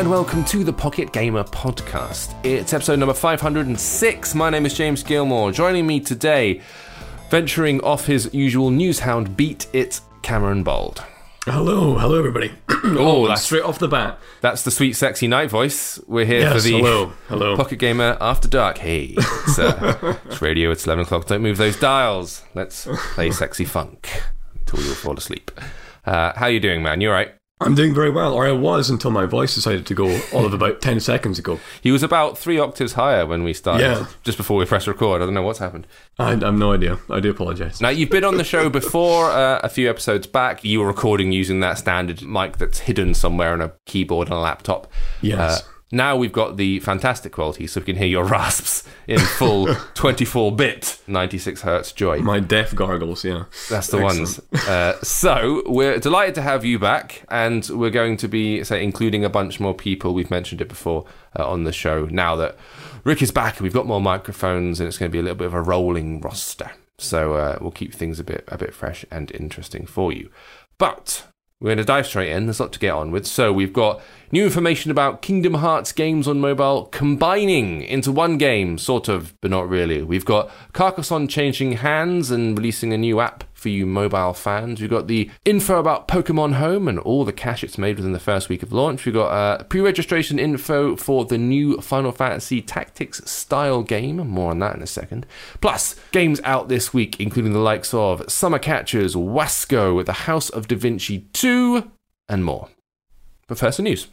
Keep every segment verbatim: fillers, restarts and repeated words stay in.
and welcome to the Pocket Gamer Podcast. It's episode number five hundred six. My name is James Gilmore. Joining me today, venturing off his usual newshound beat, it's Cameron Bold. Hello, hello everybody. oh, that's straight off the bat. That's the sweet, sexy night voice. We're here yes, for the hello, hello. Pocket Gamer After Dark. Hey, it's, uh, it's radio, it's eleven o'clock. Don't move those dials. Let's play sexy funk until you'll fall asleep. Uh, how you doing, man? You all right? I'm doing very well, or I was until my voice decided to go all of about ten seconds ago. He was about three octaves higher when we started, yeah. just before we pressed record. I don't know what's happened. I, I have no idea. I do apologise. Now, you've been on the show before, uh, a few episodes back. You were recording using that standard mic that's hidden somewhere on a keyboard on a laptop. Yes. Uh, now we've got the fantastic quality, so we can hear your rasps in full twenty-four bit, ninety-six hertz joy. My deaf gargles, yeah. That's the Excellent. ones. Uh, so, we're delighted to have you back, and we're going to be, say, including a bunch more people. We've mentioned it before uh, on the show. Now that Rick is back, and we've got more microphones, and it's going to be a little bit of a rolling roster. So, uh, we'll keep things a bit a bit fresh and interesting for you. But we're going to dive straight in. There's a lot to get on with. So we've got new information about Kingdom Hearts games on mobile combining into one game, sort of, but not really. We've got Carcassonne changing hands and releasing a new app for you mobile fans. We've got the info about Pokemon Home and all the cash it's made within the first week of launch. We've got uh, pre-registration info for the new Final Fantasy Tactics style game. More on that in a second. Plus, games out this week, including the likes of Summer Catchers, Wasco, The House of Da Vinci two, and more. But first, the news.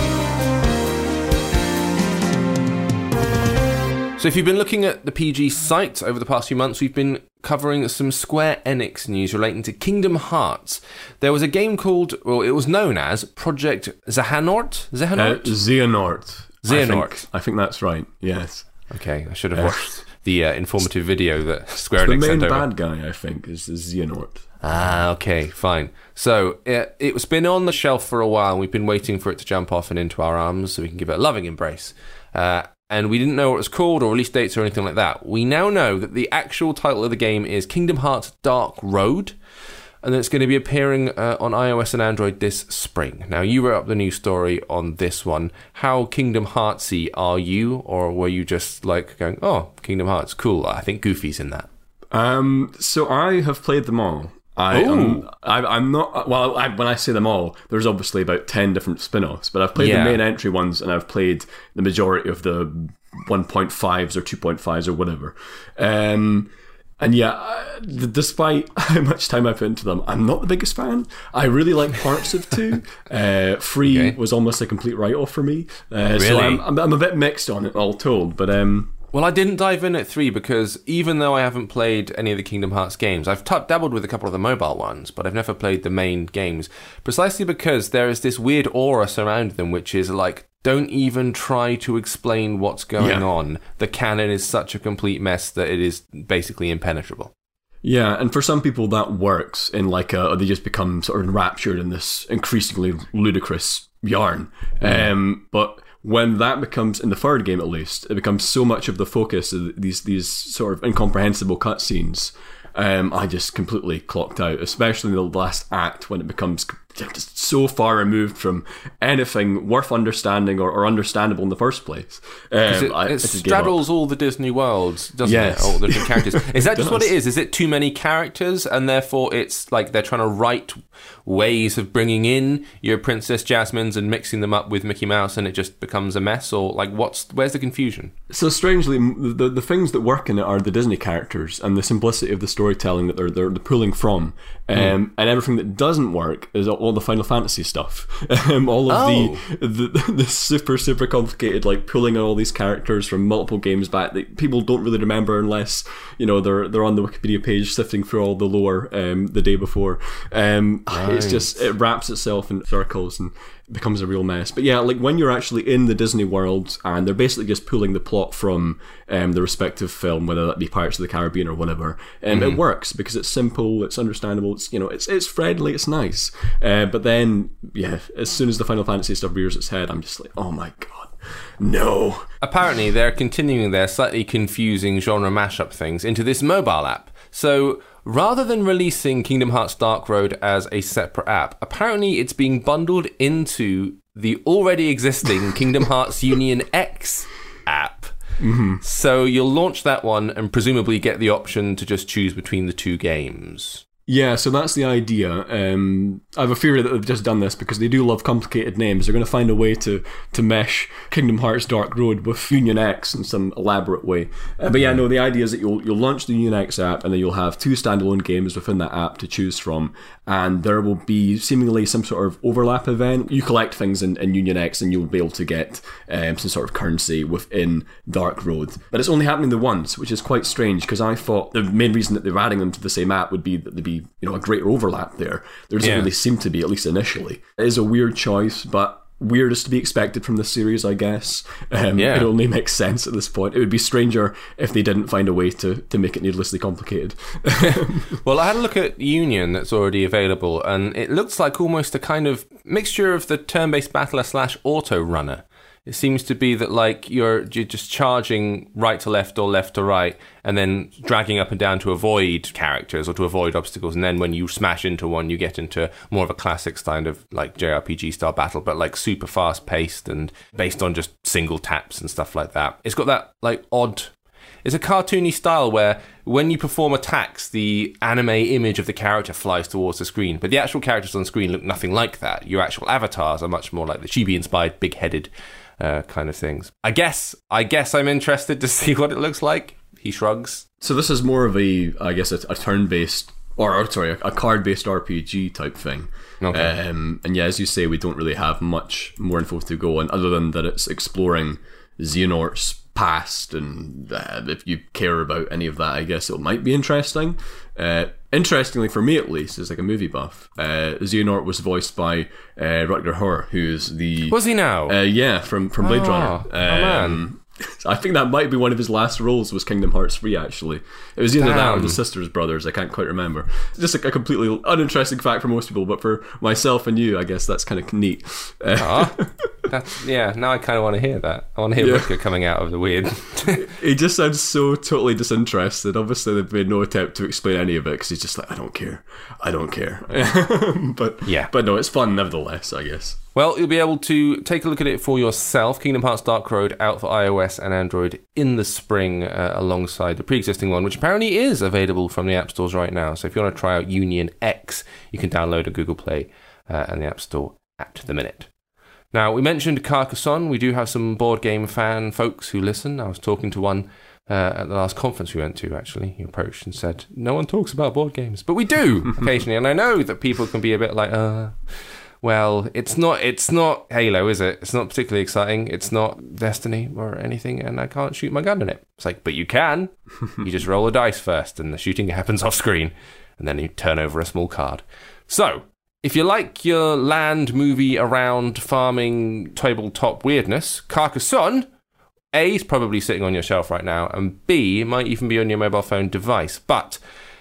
So if you've been looking at the P G site over the past few months, we've been covering some Square Enix news relating to Kingdom Hearts. There was a game called, well, it was known as Project Xehanort? Xehanort? Uh, Xehanort. Xehanort. I think, I think that's right, yes. Okay, I should have watched the uh, informative video that Square Enix Enix sent over. The main bad guy, I think, is the Xehanort. Ah, okay, fine. So it, it's been on the shelf for a while, and we've been waiting for it to jump off and into our arms so we can give it a loving embrace. Uh, and we didn't know what it was called or release dates or anything like that. We now know that the actual title of the game is Kingdom Hearts Dark Road, and that it's going to be appearing uh, on iOS and Android this spring. Now, you wrote up the news story on this one. How Kingdom Heartsy are you, or were you just like going, oh, Kingdom Hearts, cool, I think Goofy's in that? Um, so I have played them all. I, um, I, I'm not, well, I, when I say them all, there's obviously about ten different spin-offs, but I've played yeah. the main entry ones, and I've played the majority of the one point fives or two point fives or whatever. Um, and yeah, despite how much time I put into them, I'm not the biggest fan. I really like parts of two. Uh, three okay. was almost a complete write-off for me. Uh, really? So I'm, I'm, I'm a bit mixed on it, all told, but... Um, Well, I didn't dive in at three because even though I haven't played any of the Kingdom Hearts games, I've t- dabbled with a couple of the mobile ones, but I've never played the main games, precisely because there is this weird aura surrounding them, which is like, don't even try to explain what's going yeah. on. The canon is such a complete mess that it is basically impenetrable. Yeah, and for some people that works in like a, they just become sort of enraptured in this increasingly ludicrous yarn. Mm. Um, but... when that becomes, in the third game at least, it becomes so much of the focus of these these sort of incomprehensible cutscenes, um, I just completely clocked out, especially in the last act when it becomes just so far removed from anything worth understanding or, or understandable in the first place. Um, it, I, it straddles all the Disney worlds, doesn't yes. it? All the different characters. Is that just does. what it is? Is it too many characters, and therefore it's like they're trying to write ways of bringing in your Princess Jasmines and mixing them up with Mickey Mouse, and it just becomes a mess? Or like, what's where's the confusion? So strangely, the the things that work in it are the Disney characters and the simplicity of the storytelling that they're they're, they're pulling from, um, mm. and everything that doesn't work is all the Final Fantasy stuff. Um, all of oh. the, the the super super complicated, like pulling all these characters from multiple games back that people don't really remember unless you know they're they're on the Wikipedia page sifting through all the lore um, the day before. Um, right. It's just it wraps itself in circles and becomes a real mess. But yeah, like when you're actually in the Disney world and they're basically just pulling the plot from um, the respective film, whether that be Pirates of the Caribbean or whatever, and um, mm-hmm. it works because it's simple, it's understandable, it's you know, it's it's friendly, it's nice. Uh, but then, yeah, as soon as the Final Fantasy stuff rears its head, I'm just like, oh my god, no. Apparently, they're continuing their slightly confusing genre mashup things into this mobile app. So rather than releasing Kingdom Hearts Dark Road as a separate app, apparently it's being bundled into the already existing Kingdom Hearts Union X app. Mm-hmm. So you'll launch that one and presumably get the option to just choose between the two games. Yeah, so that's the idea. Um, I have a theory that they've just done this because they do love complicated names. They're going to find a way to, to mesh Kingdom Hearts Dark Road with Union X in some elaborate way. Uh, but yeah, no, the idea is that you'll you'll launch the Union X app and then you'll have two standalone games within that app to choose from. And there will be seemingly some sort of overlap event. You collect things in, in Union X and you'll be able to get um, some sort of currency within Dark Road. But it's only happening the once, which is quite strange because I thought the main reason that they're adding them to the same app would be that they'd be, you know, a greater overlap there. There doesn't yeah. really seem to be, at least initially. It is a weird choice, but weird is to be expected from this series, I guess. Um, yeah. It only makes sense at this point. It would be stranger if they didn't find a way to, to make it needlessly complicated. Well, I had a look at Union that's already available, and it looks like almost a kind of mixture of the turn-based battler slash auto runner. It seems to be that like you're you're just charging right to left or left to right and then dragging up and down to avoid characters or to avoid obstacles, and then when you smash into one you get into more of a classic kind of like J R P G style battle, but like super fast paced and based on just single taps and stuff like that. It's got that like odd, it's a cartoony style where when you perform attacks, the anime image of the character flies towards the screen, but the actual characters on screen look nothing like that. Your actual avatars are much more like the chibi-inspired, big-headed uh, kind of things. I guess, I guess I'm interested to see what it looks like. He shrugs. So this is more of a, I guess, a, a turn-based, or, or sorry, a, a card-based R P G type thing. Okay. Um, and yeah, as you say, we don't really have much more info to go on, other than that it's exploring Xehanort's past, and uh, if you care about any of that, I guess it might be interesting. Uh, interestingly, for me at least, as like a movie buff, uh, Xehanort was voiced by uh, Rutger Hauer, who's the... Was he now? Uh, yeah, from, from Blade Oh, Runner. oh, man. Um, I think that might be one of his last roles, was Kingdom Hearts three, actually. It was either that or Damn. the Sisters Brothers, I can't quite remember. Just a, a completely uninteresting fact for most people, but for myself and you, I guess that's kind of neat. Uh, Ah, that's, yeah, now I kind of want to hear that. I want to hear Yeah. Rutger coming out of the weird. He just sounds so totally disinterested. Obviously, they've made no attempt to explain any of it, because he's just like, I don't care. I don't care. but Yeah. But no, it's fun nevertheless, I guess. Well, you'll be able to take a look at it for yourself. Kingdom Hearts Dark Road out for iOS and Android in the spring uh, alongside the pre-existing one, which apparently is available from the app stores right now. So if you want to try out Union X, you can download a Google Play uh, and the App Store at the minute. Now, we mentioned Carcassonne. We do have some board game fan folks who listen. I was talking to one uh, at the last conference we went to, actually. He approached and said, no one talks about board games. But we do occasionally. And I know that people can be a bit like, uh... well, it's not it's not Halo, is it? It's not particularly exciting. It's not Destiny or anything, and I can't shoot my gun in it. It's like, but you can. You just roll a dice first, and the shooting happens off screen, and then you turn over a small card. So, if you like your land movie around farming tabletop weirdness, Carcassonne, A, is probably sitting on your shelf right now, and B, might even be on your mobile phone device. But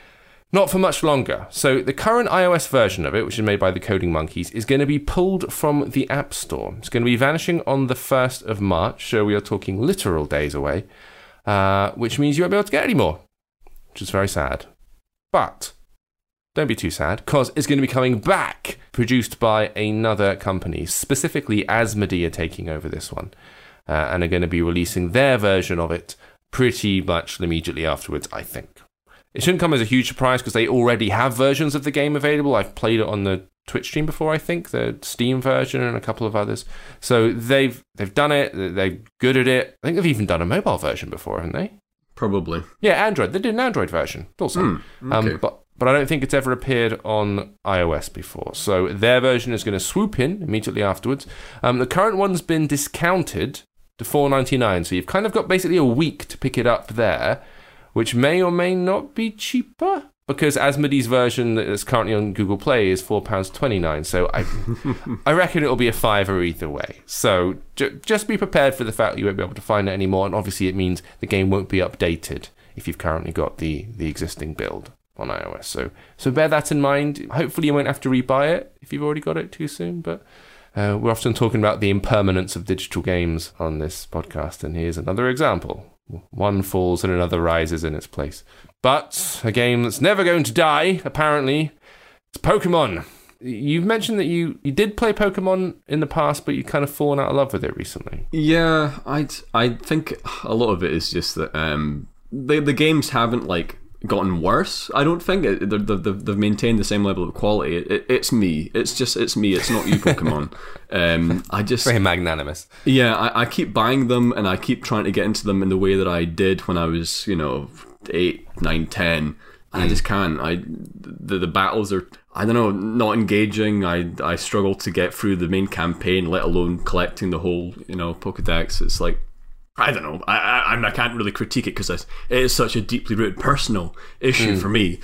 not for much longer. So the current iOS version of it, which is made by the Coding Monkeys, is going to be pulled from the App Store. It's going to be vanishing on the first of March, so we are talking literal days away, uh, which means you won't be able to get any more, which is very sad. But don't be too sad, because it's going to be coming back, produced by another company, specifically Asmodee are taking over this one, uh, and are going to be releasing their version of it pretty much immediately afterwards, I think. It shouldn't come as a huge surprise because they already have versions of the game available. I've played it on the Twitch stream before, I think, the Steam version and a couple of others. So they've they've done it. They're good at it. I think they've even done a mobile version before, haven't they? Probably. Yeah, Android. They did an Android version also. Mm, okay. um, but but I don't think it's ever appeared on iOS before. So their version is going to swoop in immediately afterwards. Um, the current one's been discounted to four ninety-nine. So you've kind of got basically a week to pick it up there, which may or may not be cheaper, because Asmodee's version that is currently on Google Play is four pounds twenty-nine, so I I reckon it'll be a fiver either way. So j- just be prepared for the fact that you won't be able to find it anymore, and obviously it means the game won't be updated if you've currently got the, the existing build on iOS. So so bear that in mind. Hopefully you won't have to rebuy it if you've already got it too soon, but uh, we're often talking about the impermanence of digital games on this podcast, and here's another example. One falls and another rises in its place. But a game that's never going to die, apparently, it's Pokemon. You've mentioned that you, you did play Pokemon in the past, but you kind of fallen out of love with it recently. Yeah, I I think a lot of it is just that um, the the games haven't like gotten worse. I don't think it, they're, they've they've maintained the same level of quality. It, it, it's me. It's just it's me. It's not you, Pokemon. um, I just very magnanimous. Yeah, I, I keep buying them and I keep trying to get into them in the way that I did when I was, you know, eight, nine, ten. And I just can't. I the, the battles are, I don't know, not engaging. I I struggle to get through the main campaign, let alone collecting the whole, you know, Pokedex. It's like, I don't know. I I, I can't really critique it because it is such a deeply rooted personal issue mm. for me.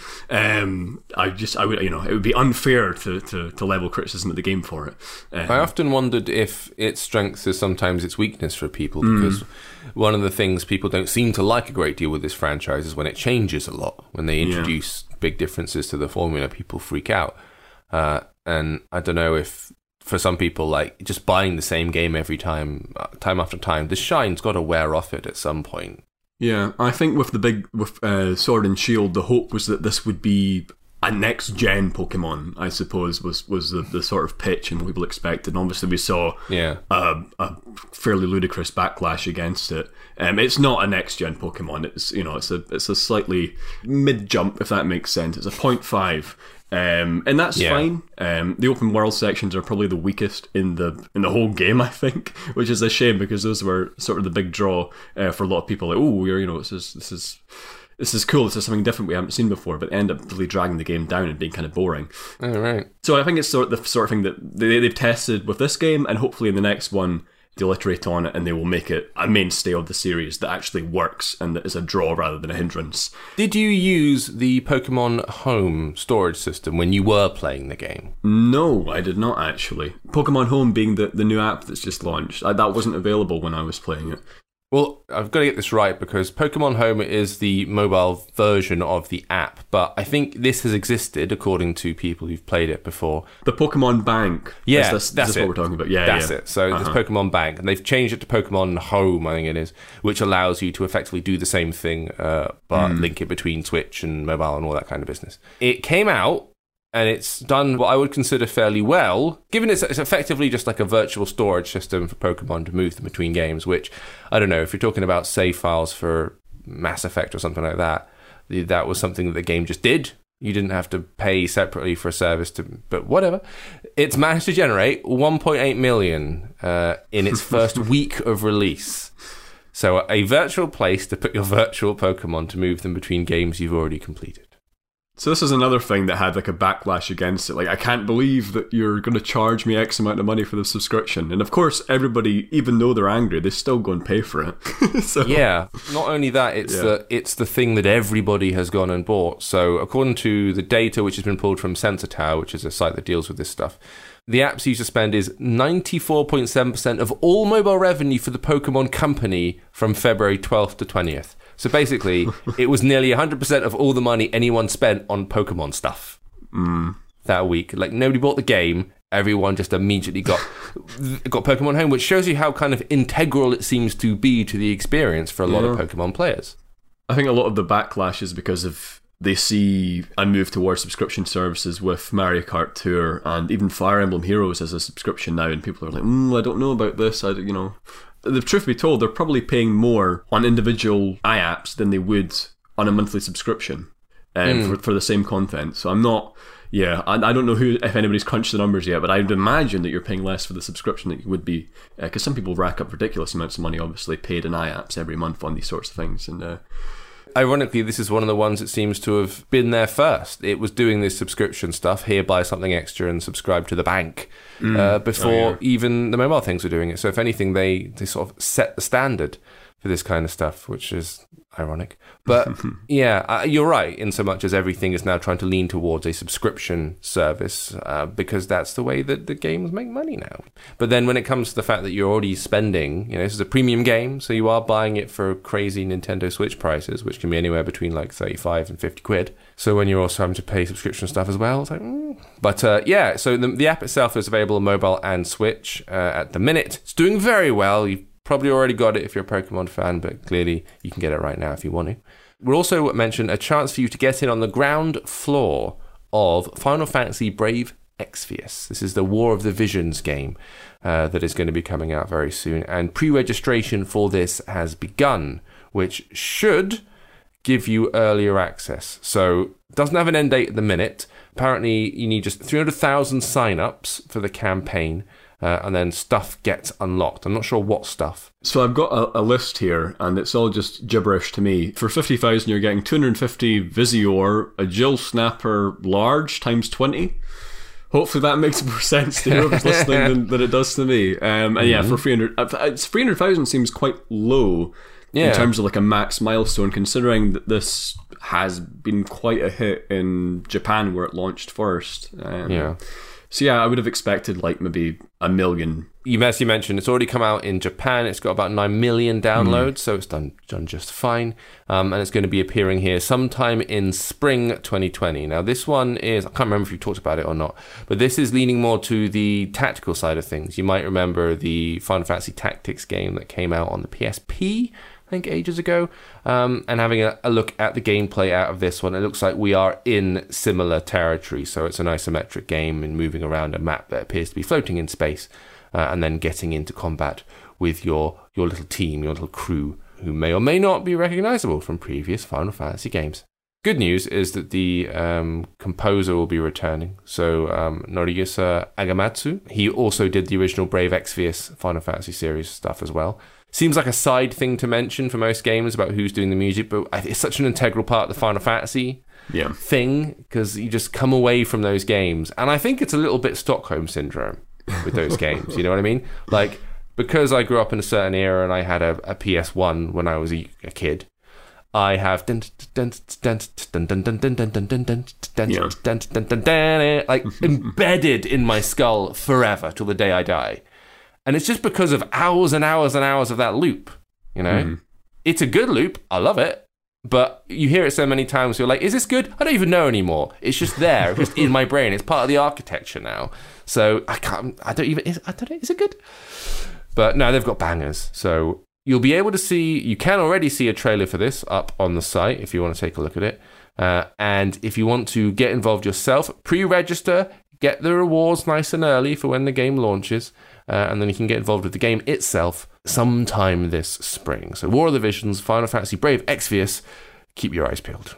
Um, I just I would you know it would be unfair to, to, to level criticism at the game for it. Um, I often wondered if its strength is sometimes its weakness for people, because mm. one of the things people don't seem to like a great deal with this franchise is when it changes a lot. When they introduce yeah. big differences to the formula, people freak out. Uh, and I don't know if, for some people, like just buying the same game every time, uh, time after time, the shine's got to wear off it at some point. Yeah, I think with the big with uh, Sword and Shield, the hope was that this would be a next gen Pokemon. I suppose was was the, the sort of pitch and what people expected. And obviously, we saw yeah. a, a fairly ludicrous backlash against it. Um, it's not a next gen Pokemon. It's you know it's a it's a slightly mid jump, if that makes sense. It's a point five. Um, and that's yeah. fine. Um, the open world sections are probably the weakest in the in the whole game, I think, which is a shame because those were sort of the big draw uh, for a lot of people. Like, oh, you know, this is this is this is cool. This is something different we haven't seen before, but end up really dragging the game down and being kind of boring. Oh, right. So I think it's sort of the sort of thing that they, they've tested with this game, and hopefully in the next one they'll iterate on it and they will make it a mainstay of the series that actually works and that is a draw rather than a hindrance. Did you use the Pokemon Home storage system when you were playing the game? No, I did not actually. Pokemon Home being the, the new app that's just launched, I, that wasn't available when I was playing it. Well, I've got to get this right because Pokemon Home is the mobile version of the app, but I think this has existed according to people who've played it before. The Pokemon Bank. Yeah, is this, that's this it. What we're talking about. Yeah, that's yeah. it. So uh-huh. there's Pokemon Bank, and they've changed it to Pokemon Home, I think it is, which allows you to effectively do the same thing, uh, but mm. link it between Switch and mobile and all that kind of business. It came out, and it's done what I would consider fairly well, given it's, it's effectively just like a virtual storage system for Pokemon to move them between games, which, I don't know, if you're talking about save files for Mass Effect or something like that, that was something that the game just did. You didn't have to pay separately for a service, to, but whatever. It's managed to generate one point eight million uh, in its first week of release. So a virtual place to put your virtual Pokemon to move them between games you've already completed. So this is another thing that had like a backlash against it. Like, I can't believe that you're going to charge me X amount of money for the subscription. And of course, everybody, even though they're angry, they still go and pay for it. so, yeah. Not only that, it's yeah. the it's the thing that everybody has gone and bought. So according to the data which has been pulled from Sensor Tower, which is a site that deals with this stuff, the app's user spend is ninety-four point seven percent of all mobile revenue for the Pokemon company from February twelfth to twentieth. So basically, it was nearly one hundred percent of all the money anyone spent on Pokemon stuff mm. that week. Like, nobody bought the game. Everyone just immediately got got Pokemon Home, which shows you how kind of integral it seems to be to the experience for a lot yeah. of Pokemon players. I think a lot of the backlash is because of they see a move towards subscription services with Mario Kart Tour and even Fire Emblem Heroes as a subscription now, and people are like, mm, I don't know about this. I, you know... The truth be told, they're probably paying more on individual iApps than they would on a monthly subscription um, mm. for, for the same content. So I'm not, yeah, I, I don't know who if anybody's crunched the numbers yet, but I would imagine that you're paying less for the subscription than you would be, because uh, some people rack up ridiculous amounts of money, obviously, paid in iApps every month on these sorts of things. And uh, ironically, this is one of the ones that seems to have been there first. It was doing this subscription stuff, here buy something extra and subscribe to the bank, mm. uh, before oh, yeah. even the mobile things were doing it. So if anything, they, they sort of set the standard for this kind of stuff, which is ironic. But yeah, uh, you're right, in so much as everything is now trying to lean towards a subscription service, uh, because that's the way that the games make money now. But then when it comes to the fact that you're already spending, you know, this is a premium game, so you are buying it for crazy Nintendo Switch prices, which can be anywhere between like thirty-five and fifty quid. So when you're also having to pay subscription stuff as well, it's like, mm. But uh, yeah, so the, the app itself is available on mobile and Switch uh, at the minute. It's doing very well. You've probably already got it if you're a Pokemon fan, but clearly you can get it right now if you want to. We'll also mention a chance for you to get in on the ground floor of Final Fantasy Brave Exvius. This is the War of the Visions game uh, that is going to be coming out very soon. And pre-registration for this has begun, which should give you earlier access. So it doesn't have an end date at the minute. Apparently, you need just three hundred thousand sign-ups for the campaign, uh, and then stuff gets unlocked. I'm not sure what stuff. So I've got a, a list here, and it's all just gibberish to me. For fifty thousand, you're getting two hundred fifty Visior, a Jill Snapper large times twenty. Hopefully that makes more sense to whoever's listening than, than it does to me. Um, and mm-hmm. yeah, for three hundred, it's three hundred thousand seems quite low yeah. in terms of like a max milestone, considering that this has been quite a hit in Japan where it launched first. Um, yeah. So yeah, I would have expected like maybe a million. You, as you mentioned, it's already come out in Japan. It's got about nine million downloads, mm. so it's done done just fine. Um, and it's going to be appearing here sometime in spring twenty twenty. Now, this one is, I can't remember if you talked about it or not, but this is leaning more to the tactical side of things. You might remember the Final Fantasy Tactics game that came out on the P S P, I think ages ago, um, and having a, a look at the gameplay out of this one, it looks like we are in similar territory. So it's an isometric game and moving around a map that appears to be floating in space, uh, and then getting into combat with your, your little team, your little crew, who may or may not be recognizable from previous Final Fantasy games. Good news is that the um, composer will be returning. So um, Noriyusa Agamatsu, he also did the original Brave Exvius Final Fantasy series stuff as well. Seems like a side thing to mention for most games about who's doing the music, but it's such an integral part of the Final Fantasy yeah. thing, because you just come away from those games. And I think it's a little bit Stockholm Syndrome with those games, you know what I mean? Like, because I grew up in a certain era and I had a, a P S one when I was a, a kid, I have like embedded in my skull forever till the day I die. And it's just because of hours and hours and hours of that loop, you know? Mm. It's a good loop. I love it. But you hear it so many times, you're like, is this good? I don't even know anymore. It's just there. It's just in my brain. It's part of the architecture now. So I can't, I don't even, is, I don't know, is it good? But no, they've got bangers. So you'll be able to see, you can already see a trailer for this up on the site if you want to take a look at it. Uh, and if you want to get involved yourself, pre-register, get the rewards nice and early for when the game launches. Uh, and then you can get involved with the game itself sometime this spring. So War of the Visions, Final Fantasy Brave Exvius, keep your eyes peeled.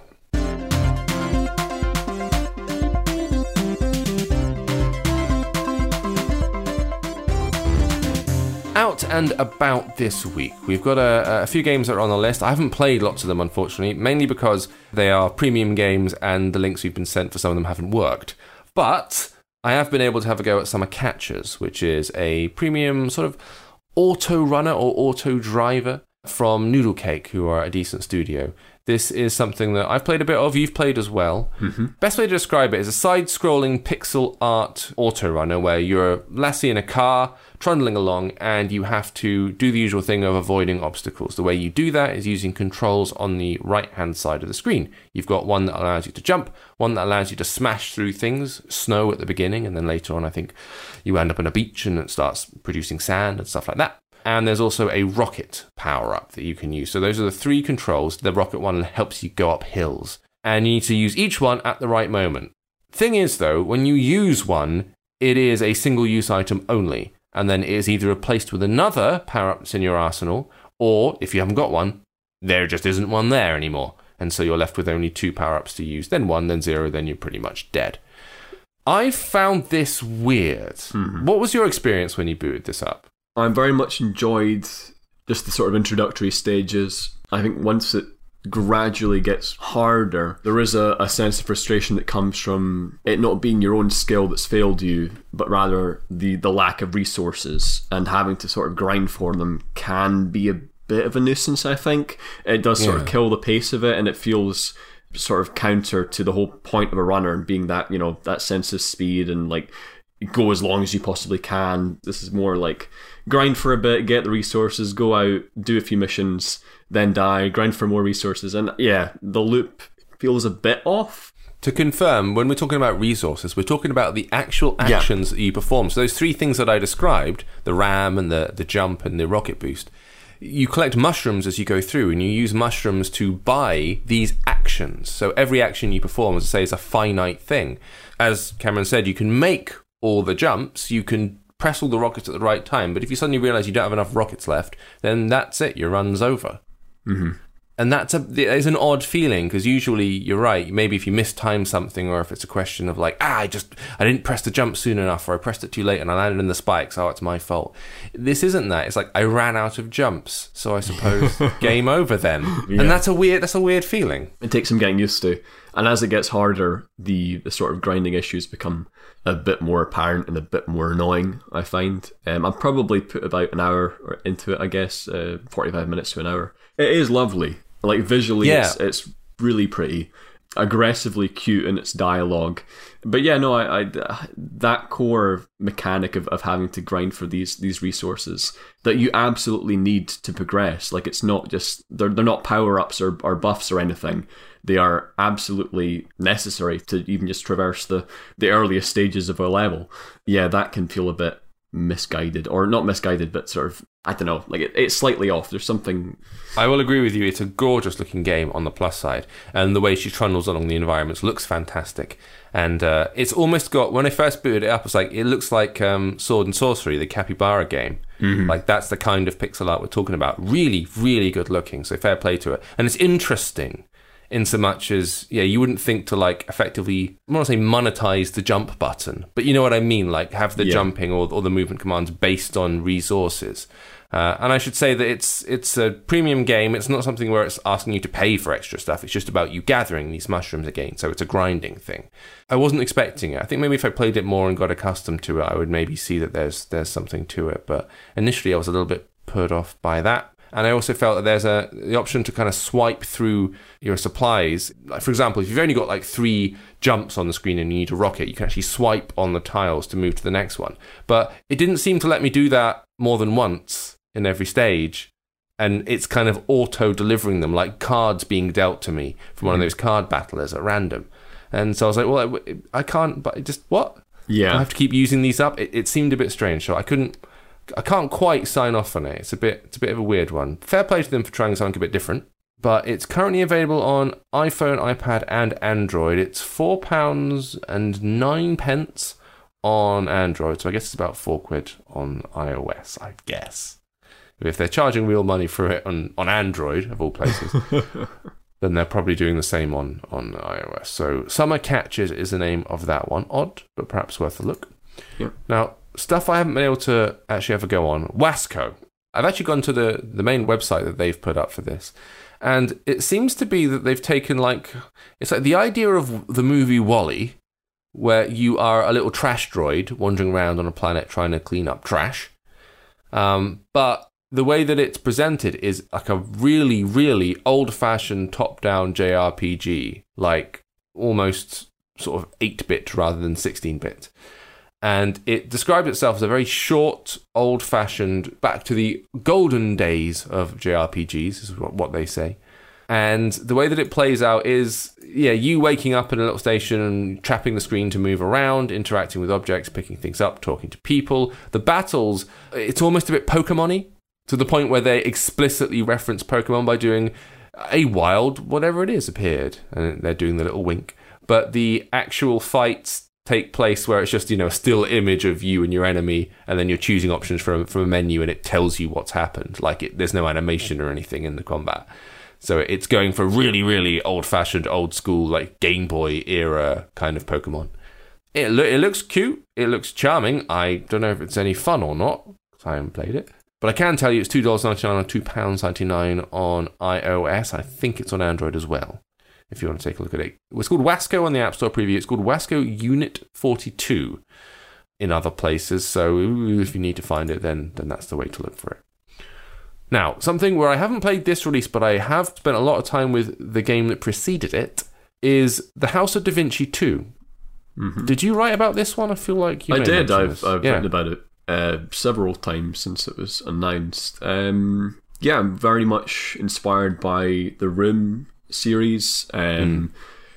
Out and about this week, we've got a, a few games that are on the list. I haven't played lots of them, unfortunately, mainly because they are premium games and the links we've been sent for some of them haven't worked. But I have been able to have a go at Summer Catchers, which is a premium sort of auto runner or auto driver from Noodle Cake, who are a decent studio. This is something that I've played a bit of, you've played as well. Mm-hmm. Best way to describe it is a side-scrolling pixel art auto runner where you're a lassie in a car trundling along and you have to do the usual thing of avoiding obstacles. The way you do that is using controls on the right-hand side of the screen. You've got one that allows you to jump, one that allows you to smash through things, snow at the beginning, and then later on I think you end up on a beach and it starts producing sand and stuff like that. And there's also a rocket power-up that you can use. So those are the three controls. The rocket one helps you go up hills. And you need to use each one at the right moment. Thing is, though, when you use one, it is a single-use item only. And then it is either replaced with another power-up that's in your arsenal, or, if you haven't got one, there just isn't one there anymore. And so you're left with only two power-ups to use. Then one, then zero, then you're pretty much dead. I found this weird. Mm-hmm. What was your experience when you booted this up? I very much enjoyed just the sort of introductory stages. I think once it gradually gets harder, there is a, a sense of frustration that comes from it not being your own skill that's failed you, but rather the, the lack of resources, and having to sort of grind for them can be a bit of a nuisance, I think. It does sort yeah. of kill the pace of it, and it feels sort of counter to the whole point of a runner, and being that, you know, that sense of speed and like go as long as you possibly can. This is more like grind for a bit, get the resources, go out, do a few missions, then die, grind for more resources. And yeah, the loop feels a bit off. To confirm, when we're talking about resources, we're talking about the actual actions yeah. that you perform. So those three things that I described, the ram and the, the jump and the rocket boost, you collect mushrooms as you go through, and you use mushrooms to buy these actions. So every action you perform, as I say, is a finite thing. As Cameron said, you can make all the jumps, you can press all the rockets at the right time, but if you suddenly realise you don't have enough rockets left, then that's it, your run's over. Mm-hmm. And that's a it's an odd feeling, because usually you're right. Maybe if you mistime something, or if it's a question of like, ah, I just I didn't press the jump soon enough, or I pressed it too late and I landed in the spikes. Oh, it's my fault. This isn't that. It's like I ran out of jumps, so I suppose game over then. Yeah. And that's a weird that's a weird feeling. It takes some getting used to, and as it gets harder, the the sort of grinding issues become a bit more apparent and a bit more annoying, I find. Um, I've probably put about an hour into it, I guess, uh, forty-five minutes to an hour. It is lovely. Like, visually, yeah. it's, it's really pretty. Aggressively cute in its dialogue. But yeah, no, I, I that core mechanic of, of having to grind for these these resources that you absolutely need to progress. Like, it's not just, they're, they're not power-ups or, or buffs or anything. They are absolutely necessary to even just traverse the, the earliest stages of a level. Yeah, that can feel a bit misguided, or not misguided, but sort of, I don't know, like it, it's slightly off. There's something. I will agree with you. It's a gorgeous looking game on the plus side, and the way she trundles along the environments looks fantastic. And uh, it's almost got, when I first booted it up, it's like, it looks like um, Sword and Sorcery, the Capybara game. Mm-hmm. Like, that's the kind of pixel art we're talking about. Really, really good looking. So fair play to it, and it's interesting. In so much as, yeah, you wouldn't think to, like, effectively, I want to say monetize the jump button, but you know what I mean, like, have the yeah. jumping or, or the movement commands based on resources. Uh, and I should say that it's it's a premium game. It's not something where it's asking you to pay for extra stuff. It's just about you gathering these mushrooms again, so it's a grinding thing. I wasn't expecting it. I think maybe if I played it more and got accustomed to it, I would maybe see that there's there's something to it. But initially I was a little bit put off by that. And I also felt that there's a the option to kind of swipe through your supplies. Like, for example, if you've only got like three jumps on the screen and you need a rocket, you can actually swipe on the tiles to move to the next one. But it didn't seem to let me do that more than once in every stage. And it's kind of auto-delivering them, like cards being dealt to me from one of those card battlers at random. And so I was like, well, I, I can't, but just, what? Yeah. I have to keep using these up? It, it seemed a bit strange, so I couldn't... I can't quite sign off on it. It's a bit it's a bit of a weird one. Fair play to them for trying something a bit different. But it's currently available on iPhone, iPad, and Android. It's four pounds and nine pence on Android. So I guess it's about four quid on iOS, I guess. If they're charging real money for it on, on Android, of all places, then they're probably doing the same on, on iOS. So Summer Catches is the name of that one. Odd, but perhaps worth a look. Yeah. Now, stuff I haven't been able to actually ever go on. Wasco. I've actually gone to the, the main website that they've put up for this. And it seems to be that they've taken, like... It's like the idea of the movie WALL-E, where you are a little trash droid wandering around on a planet trying to clean up trash. Um, but the way that it's presented is like a really, really old-fashioned top-down J R P G. Like, almost sort of eight-bit rather than sixteen-bit. And it described itself as a very short, old-fashioned, back to the golden days of J R P Gs, is what they say. And the way that it plays out is, yeah, you waking up in a little station and trapping the screen to move around, interacting with objects, picking things up, talking to people. The battles, it's almost a bit Pokemon-y, to the point where they explicitly reference Pokemon by doing a wild whatever it is appeared. And they're doing the little wink. But the actual fights take place where it's just, you know, a still image of you and your enemy, and then you're choosing options from from a menu and it tells you what's happened. Like, it, there's no animation or anything in the combat. So it's going for really, really old-fashioned, old-school, like Game Boy era kind of Pokemon. It, lo- it looks cute. It looks charming. I don't know if it's any fun or not, because I haven't played it. But I can tell you it's two dollars ninety-nine or two pounds ninety-nine on iOS. I think it's on Android as well, if you want to take a look at it. It's called Wasco on the App Store preview. It's called Wasco Unit forty-two in other places. So if you need to find it, then then that's the way to look for it. Now, something where I haven't played this release, but I have spent a lot of time with the game that preceded it, is The House of Da Vinci two. Mm-hmm. Did you write about this one? I feel like you I may did. mention I've, this. I've yeah. written about it uh, several times since it was announced. Um, yeah, I'm very much inspired by the Room series. Um, mm.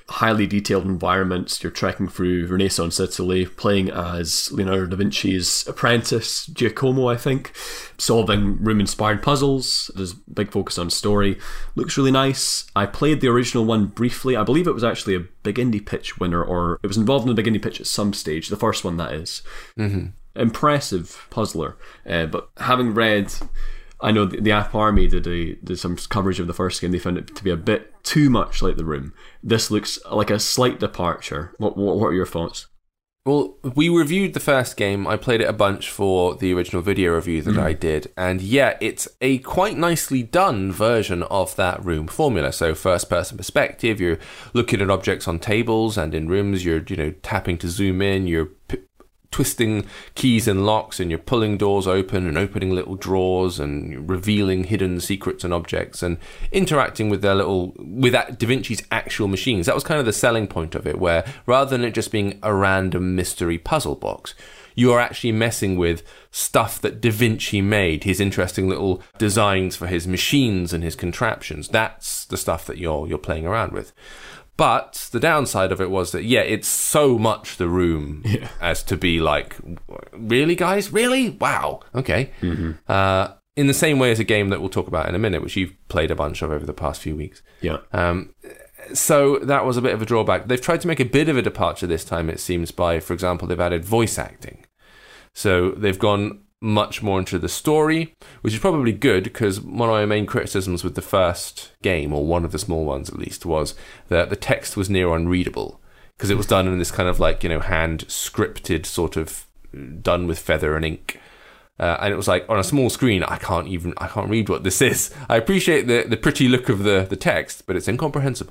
highly detailed environments. You're trekking through Renaissance Italy, playing as Leonardo da Vinci's apprentice, Giacomo, I think, solving room-inspired puzzles. There's a big focus on story. Looks really nice. I played the original one briefly. I believe it was actually a Big Indie Pitch winner, or it was involved in the Big Indie Pitch at some stage. The first one, that is. Mm-hmm. Impressive puzzler. Uh, but having read... I know the, the App Army did, a, did some coverage of the first game. They found it to be a bit too much like The Room. This looks like a slight departure. What, what, what are your thoughts? Well, we reviewed the first game. I played it a bunch for the original video review that mm. I did. And yeah, it's a quite nicely done version of that Room formula. So first-person perspective, you're looking at objects on tables and in rooms. You're, you know, tapping to zoom in. You're p- twisting keys and locks, and you're pulling doors open and opening little drawers and revealing hidden secrets and objects and interacting with their little with that Da Vinci's actual machines. That was kind of the selling point of it, where rather than it just being a random mystery puzzle box, you are actually messing with stuff that Da Vinci made, his interesting little designs for his machines and his contraptions. That's the stuff that you're you're playing around with. But the downside of it was that, yeah, it's so much The Room yeah. as to be like, really, guys? Really? Wow. Okay. Mm-hmm. Uh, in the same way as a game that we'll talk about in a minute, which you've played a bunch of over the past few weeks. Yeah. Um, so that was a bit of a drawback. They've tried to make a bit of a departure this time, it seems, by, for example, they've added voice acting. So they've gone much more into the story, which is probably good, because one of my main criticisms with the first game, or one of the small ones at least, was that the text was near unreadable, because it was done in this kind of like, you know, hand scripted sort of, done with feather and ink. Uh, and it was like, on a small screen, I can't even, I can't read what this is. I appreciate the, the pretty look of the, the text, but it's incomprehensible.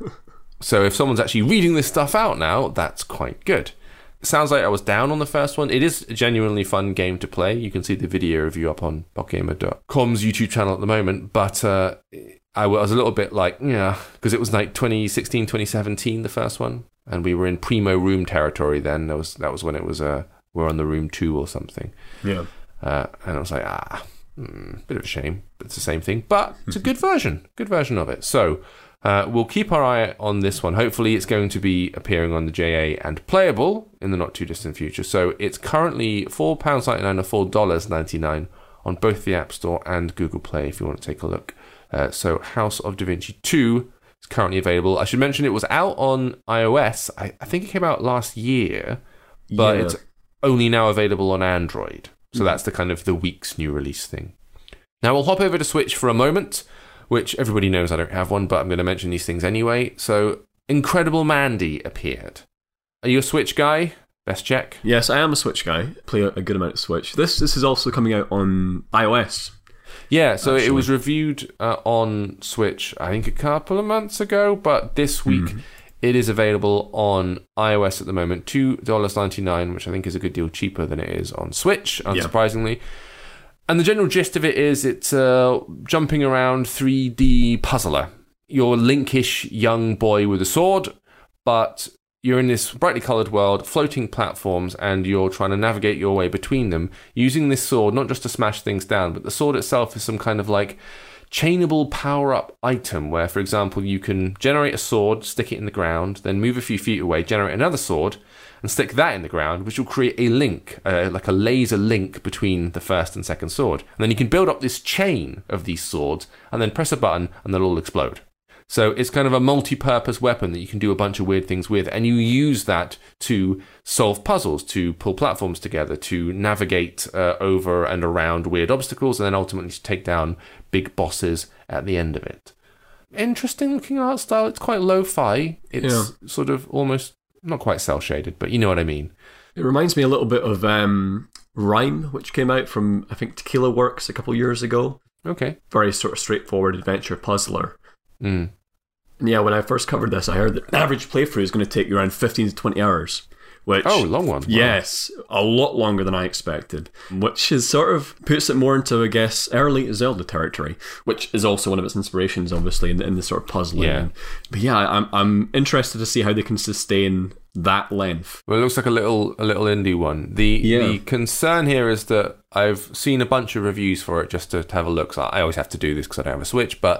So if someone's actually reading this stuff out now, that's quite good. Sounds like I was down on the first one. It is a genuinely fun game to play. You can see the video review up on botgamer dot com's YouTube channel at the moment. But uh, I was a little bit like, yeah, because it was like twenty sixteen, twenty seventeen, the first one. And we were in Primo Room territory then. That was that was when it was, uh, we're on the Room two or something. Yeah. Uh, and I was like, ah, hmm, bit of a shame. But it's the same thing. But it's a good version. Good version of it. So... Uh, we'll keep our eye on this one. Hopefully it's going to be appearing on the J A and playable in the not too distant future. So it's currently four pounds ninety-nine or four dollars ninety-nine on both the App Store and Google Play if you want to take a look. Uh, so House of Da Vinci two is currently available. I should mention it was out on iOS. I, I think it came out last year, but yeah. It's only now available on Android. So mm. that's the kind of the week's new release thing. Now we'll hop over to Switch for a moment, which everybody knows I don't have one, but I'm going to mention these things anyway. So, Incredible Mandy appeared. Are you a Switch guy? Best check. Yes, I am a Switch guy. Play a good amount of Switch. This this is also coming out on iOS. Yeah, so actually. It was reviewed uh, on Switch, I think a couple of months ago, but this week mm. it is available on iOS at the moment, two dollars ninety-nine, which I think is a good deal cheaper than it is on Switch, unsurprisingly. Yeah. And the general gist of it is it's a jumping around three D puzzler. You're Linkish young boy with a sword, but you're in this brightly coloured world, floating platforms, and you're trying to navigate your way between them using this sword, not just to smash things down, but the sword itself is some kind of like chainable power-up item where, for example, you can generate a sword, stick it in the ground, then move a few feet away, generate another sword, and stick that in the ground, which will create a link, uh, like a laser link between the first and second sword. And then you can build up this chain of these swords, and then press a button, and they'll all explode. So it's kind of a multi-purpose weapon that you can do a bunch of weird things with, and you use that to solve puzzles, to pull platforms together, to navigate uh, over and around weird obstacles, and then ultimately to take down big bosses at the end of it. Interesting looking art style. It's quite lo-fi. It's yeah. sort of almost... not quite cel-shaded, but you know what I mean. It reminds me a little bit of um, Rime, which came out from, I think, Tequila Works a couple of years ago. Okay. Very sort of straightforward adventure puzzler. Mm. And yeah, when I first covered this, I heard that average playthrough is going to take you around fifteen to twenty hours. Which, oh, long one. Wow. Yes, a lot longer than I expected. Which is sort of puts it more into, I guess, early Zelda territory, which is also one of its inspirations, obviously, in the, in the sort of puzzling. Yeah. But yeah, I'm I'm interested to see how they can sustain that length. Well, it looks like a little a little indie one. The yeah. the concern here is that I've seen a bunch of reviews for it just to, to have a look. So I always have to do this because I don't have a Switch, but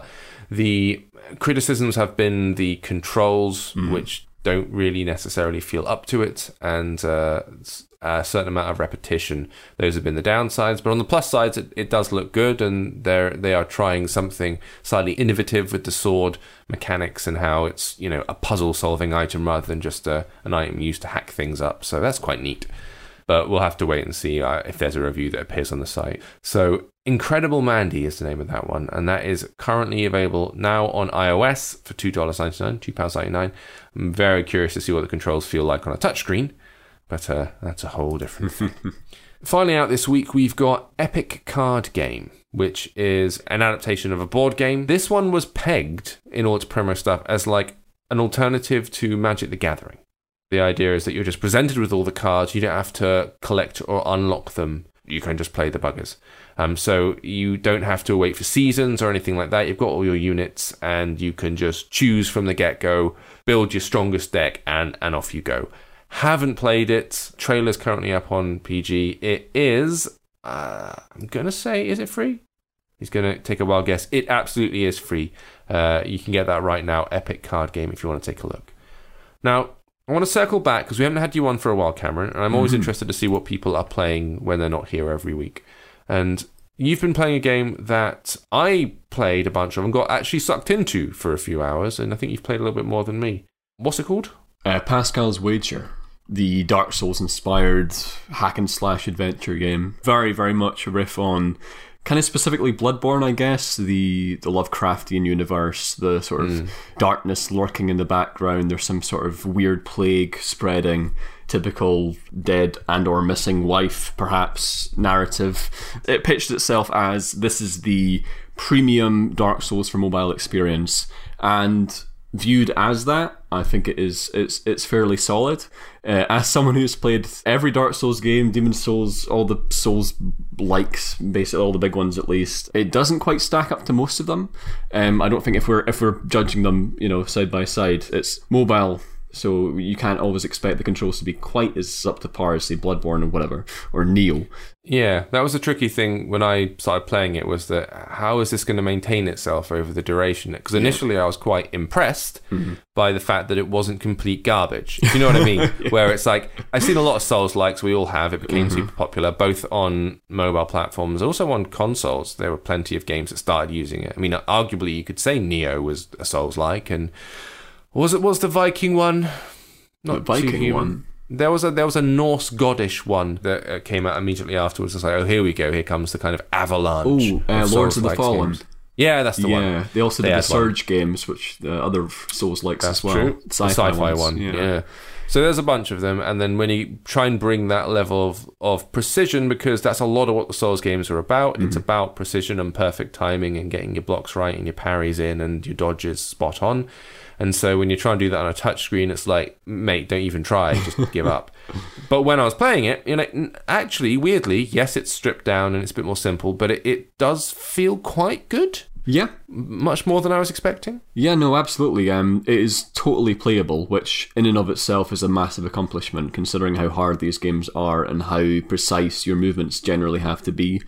The criticisms have been the controls, Mm. which don't really necessarily feel up to it, and uh, a certain amount of repetition. Those have been the downsides, but on the plus sides, it, it does look good, and they're they are trying something slightly innovative with the sword mechanics and how it's, you know, a puzzle-solving item rather than just a, an item used to hack things up. So that's quite neat. But we'll have to wait and see uh, if there's a review that appears on the site. So Incredible Mandy is the name of that one, and that is currently available now on iOS for two dollars ninety-nine, two pounds ninety-nine. I'm very curious to see what the controls feel like on a touchscreen, but uh, that's a whole different thing. Finally out this week, we've got Epic Card Game, which is an adaptation of a board game. This one was pegged in all its promo stuff as like an alternative to Magic the Gathering. The idea is that you're just presented with all the cards. You don't have to collect or unlock them. You can just play the buggers. Um, so you don't have to wait for seasons or anything like that. You've got all your units and you can just choose from the get-go, build your strongest deck, and, and off you go. Haven't played it. Trailer's currently up on P G. It is, uh, I'm going to say, is it free? He's going to take a wild guess. It absolutely is free. Uh, you can get that right now. Epic Card Game if you want to take a look. Now, I want to circle back because we haven't had you on for a while, Cameron, and I'm always mm-hmm. interested to see what people are playing when they're not here every week. And you've been playing a game that I played a bunch of and got actually sucked into for a few hours, and I think you've played a little bit more than me. What's it called? Uh, Pascal's Wager, the Dark Souls-inspired hack-and-slash adventure game. Very, very much a riff on kind of specifically Bloodborne, I guess, the, the Lovecraftian universe, the sort of mm. darkness lurking in the background. There's some sort of weird plague spreading, typical dead and or missing wife, perhaps, narrative. It pitched itself as this is the premium Dark Souls for mobile experience, and viewed as that, I think it is it's it's fairly solid. Uh, as someone who's played every Dark Souls game, Demon Souls, all the Souls likes, basically all the big ones at least, it doesn't quite stack up to most of them. Um, I don't think if we're if we're judging them, you know, side by side, it's mobile, so you can't always expect the controls to be quite as up to par as, say, Bloodborne or whatever, or Neo. Yeah, that was a tricky thing when I started playing it, was that how is this going to maintain itself over the duration? Because initially yeah. I was quite impressed mm-hmm. by the fact that it wasn't complete garbage. If you know what I mean? yeah. Where it's like, I've seen a lot of Souls-likes, we all have. It became mm-hmm. super popular, both on mobile platforms, also on consoles. There were plenty of games that started using it. I mean, arguably you could say Neo was a Souls-like, and was it was the Viking one? Not the Viking one. There was a there was a Norse goddish one that uh, came out immediately afterwards. It's like, oh, here we go. Here comes the kind of avalanche. Oh, uh, of Lords of the Fallen. Games. Yeah, that's the yeah, one. Yeah, they also they did the Surge one. games, which the other Souls likes that's as well. True. Sci-fi, the sci-fi one. Yeah. yeah. So there's a bunch of them, and then when you try and bring that level of, of precision, because that's a lot of what the Souls games are about. Mm-hmm. It's about precision and perfect timing and getting your blocks right and your parries in and your dodges spot on. And so when you try and do that on a touchscreen, it's like, mate, don't even try, just give up. But when I was playing it, you know, actually, weirdly, yes, it's stripped down and it's a bit more simple, but it, it does feel quite good. Yeah. Much more than I was expecting. Yeah, no, absolutely. Um, it is totally playable, which in and of itself is a massive accomplishment, considering how hard these games are and how precise your movements generally have to be.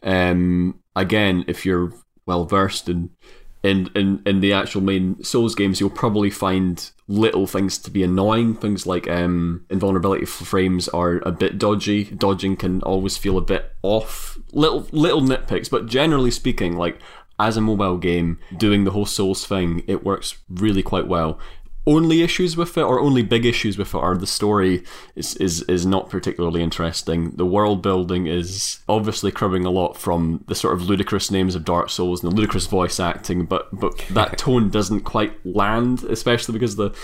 Um, again, if you're well versed in In, in in the actual main Souls games, you'll probably find little things to be annoying. Things like um, invulnerability frames are a bit dodgy. Dodging can always feel a bit off. Little little nitpicks, but generally speaking, like as a mobile game, doing the whole Souls thing, it works really quite well. Only issues with it, or only big issues with it, are the story is, is, is not particularly interesting. The world building is obviously cribbing a lot from the sort of ludicrous names of Dark Souls and the ludicrous voice acting, but but that tone doesn't quite land, especially because the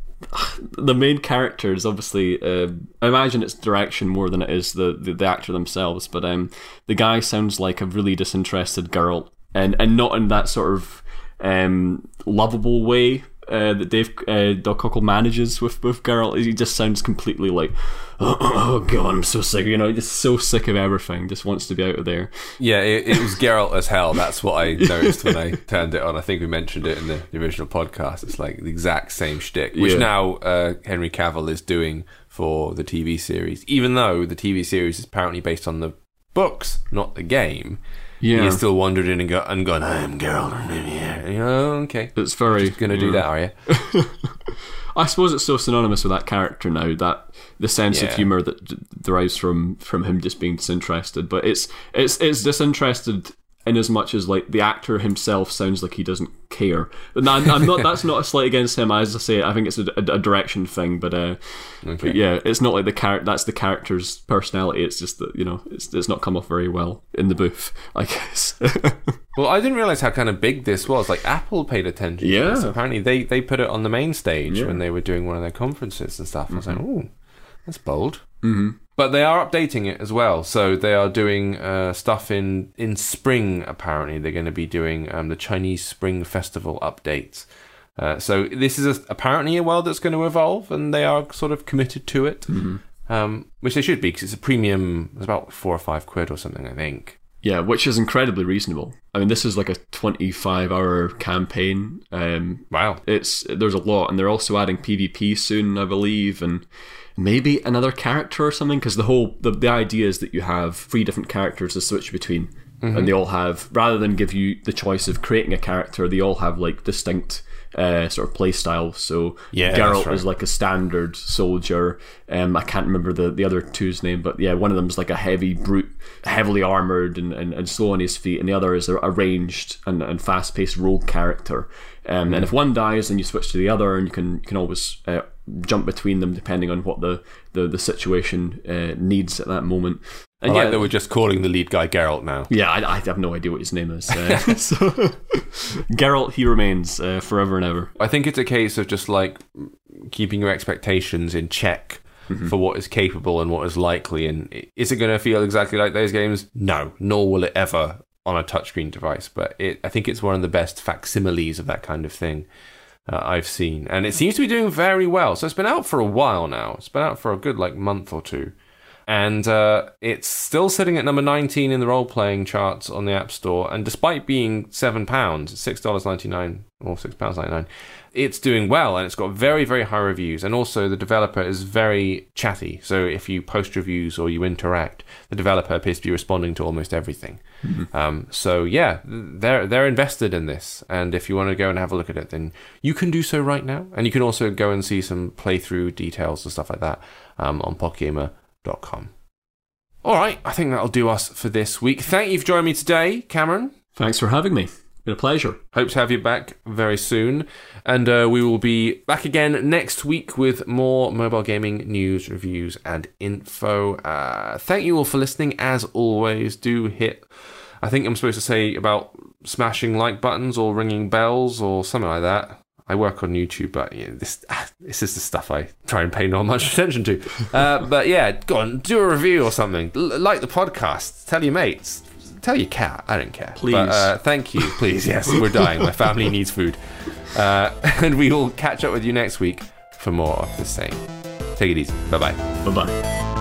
the main character is obviously, uh, I imagine it's direction more than it is the, the, the actor themselves, but um, the guy sounds like a really disinterested girl, and, and not in that sort of um, lovable way Uh, that Dave uh, Doug Cockle manages with with Geralt. He just sounds completely like, oh, oh god, I'm so sick. You know, just so sick of everything. Just wants to be out of there. Yeah, it, it was Geralt as hell. That's what I noticed when I turned it on. I think we mentioned it in the, the original podcast. It's like the exact same shtick, which yeah. now uh, Henry Cavill is doing for the T V series. Even though the T V series is apparently based on the books, not the game. Yeah. He is still wandered in and, go, and gone, I am Geralt. You know, okay. It's very... Going to do that, are you? I suppose it's so synonymous with that character now, that the sense Yeah. of humour that d- derives from, from him just being disinterested. But it's it's it's disinterested in as much as like the actor himself sounds like he doesn't care. And I'm, I'm not. That's not a slight against him. As I say, I think it's a, a, a direction thing. But, uh, Okay. but yeah, it's not like the character. That's the character's personality. It's just that, you know, it's it's not come off very well in the booth, I guess. Well, I didn't realize how kind of big this was. Like, Apple paid attention Yeah. to this. Apparently, they, they put it on the main stage Yeah. when they were doing one of their conferences and stuff. I was like, ooh, that's bold. Mm-hmm. But they are updating it as well. So they are doing uh, stuff in, in spring, apparently. They're going to be doing um, the Chinese Spring Festival updates. Uh, so this is a, apparently a world that's going to evolve, and they are sort of committed to it, Mm-hmm. um, which they should be, because it's a premium. It's about four or five quid or something, I think. Yeah, which is incredibly reasonable. I mean, this is like a twenty-five hour campaign. Um, Wow. it's there's a lot, and they're also adding PvP soon, I believe, and maybe another character or something. Because the whole the, the idea is that you have three different characters to switch between, mm-hmm. and they all have, rather than give you the choice of creating a character, they all have like distinct uh, sort of play styles. So Yeah, Geralt that's right. is like a standard soldier. Um, I can't remember the, the other two's name, but yeah, one of them is like a heavy brute, heavily armored and, and, and slow on his feet, and the other is a, a ranged and, and fast paced rogue character. Um, mm. And if one dies, then you switch to the other, and you can you can always uh, jump between them depending on what the the, the situation uh, needs at that moment. And I yeah, like that we're just calling the lead guy Geralt now. yeah, I, I have no idea what his name is. Uh, so, Geralt, he remains uh, forever and ever. I think it's a case of just like keeping your expectations in check mm-hmm. for what is capable and what is likely. And is it going to feel exactly like those games? No, nor will it ever on a touchscreen device. But it, I think it's one of the best facsimiles of that kind of thing uh, I've seen. And it seems to be doing very well. So it's been out for a while now. It's been out for a good like month or two. And uh, it's still sitting at number nineteen in the role-playing charts on the App Store. And despite being seven pounds, six dollars ninety-nine, or six pounds ninety-nine, it's doing well. And it's got very, very high reviews. And also the developer is very chatty. So if you post reviews or you interact, the developer appears to be responding to almost everything. Mm-hmm. Um, so yeah, they're, they're invested in this. And if you want to go and have a look at it, then you can do so right now. And you can also go and see some playthrough details and stuff like that um, on Podgamer dot com. All right, I think that'll do us for this week. Thank you for joining me today, Cameron. Thanks for having me. Been a pleasure. Hope to have you back very soon. And uh, we will be back again next week with more mobile gaming news, reviews, and info. Uh, thank you all for listening. As always, do hit, I think I'm supposed to say about smashing like buttons or ringing bells or something like that. I work on YouTube, but you know, this this is the stuff I try and pay not much attention to. Uh, but yeah, go on, do a review or something. L- like the podcast. Tell your mates. Tell your cat. I don't care. Please. But, uh, thank you. Please. Yes, we're dying. My family needs food. Uh, and we will catch up with you next week for more of the same. Take it easy. Bye-bye. Bye-bye.